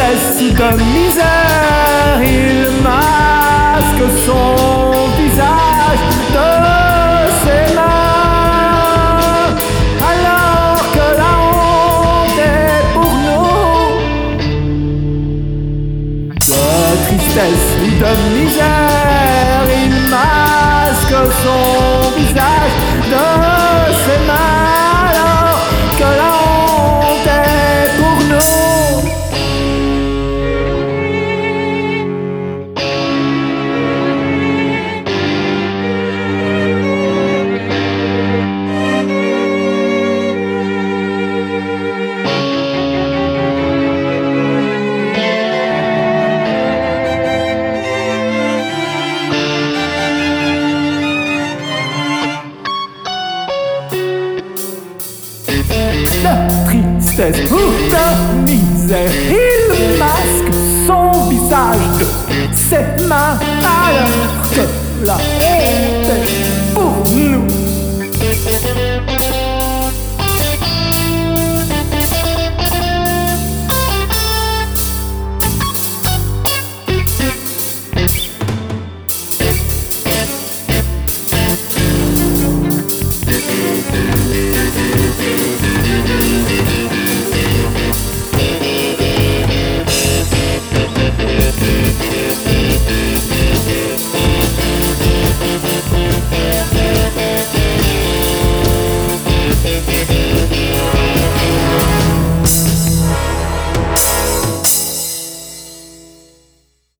tristesse de misère, il masque son visage de ses mains, alors que la honte est pour nous. De tristesse de misère, il masque son visage de ses mains, alors que la honte est pour nous. De tristesse ou de misère, il masque son visage de ses mains, alors que la honte